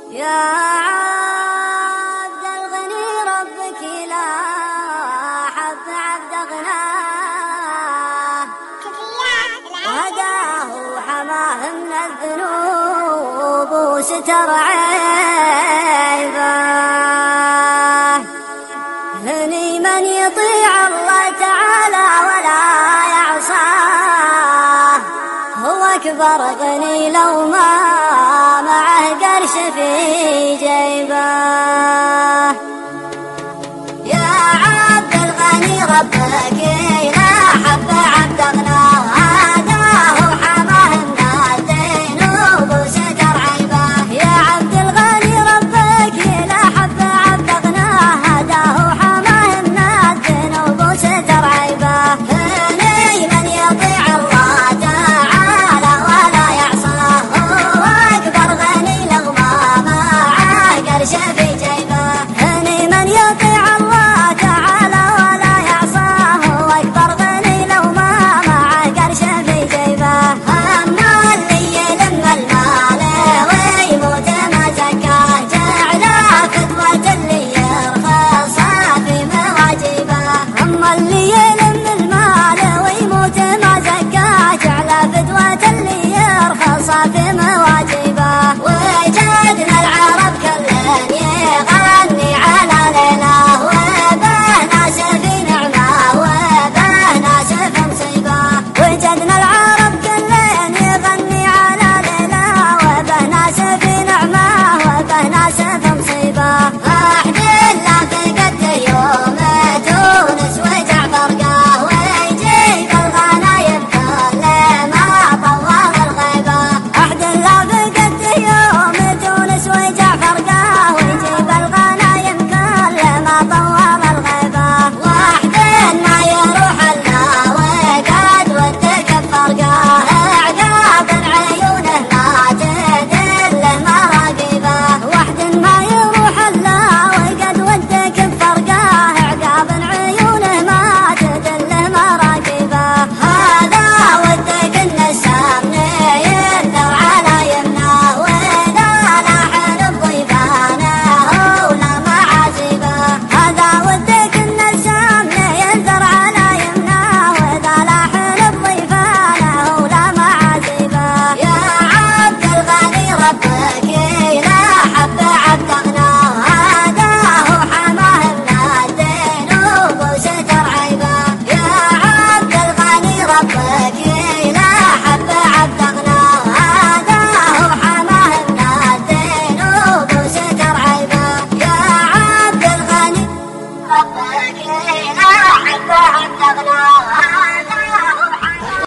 يا عبد الغني ربك لا حب عبد غناه، هداه وحماه من الذنوب وستر عيبه. هني من يطيع الله تعالى ولا يعصاه، هو أكبر غني لو ما معه قرش في جيبه. يا عبد الغني ربك